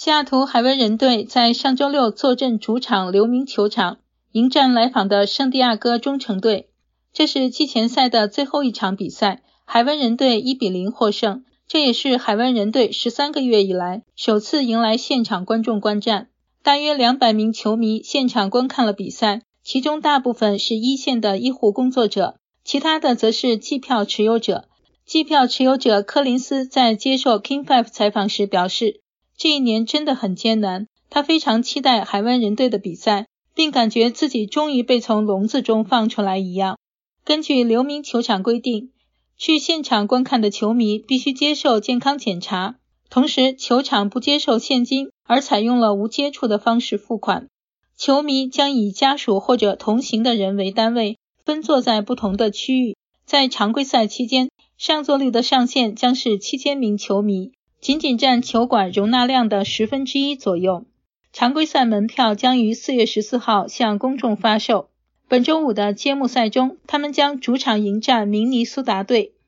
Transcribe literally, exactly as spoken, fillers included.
西雅图海湾人队在上周六坐镇主场刘铭球场，迎战来访的圣地亚哥忠诚队。这是季前赛的最后一场比赛，海湾人队一比零获胜，这也是海湾人队十三个月以来首次迎来现场观众观战。大约两百名球迷现场观看了比赛，其中大部分是一线的医护工作者，其他的则是季票持有者。季票持有者柯林斯在接受 King 五 采访时表示，这一年真的很艰难，他非常期待海湾人队的比赛，并感觉自己终于被从笼子中放出来一样。根据刘铭球场规定，去现场观看的球迷必须接受健康检查，同时球场不接受现金，而采用了无接触的方式付款。球迷将以家属或者同行的人为单位，分坐在不同的区域。在常规赛期间，上座率的上限将是七千名球迷，仅仅占球馆容纳量的十分之一左右。常规赛门票将于四月十四号向公众发售。本周五的揭幕赛中，他们将主场迎战明尼苏达队。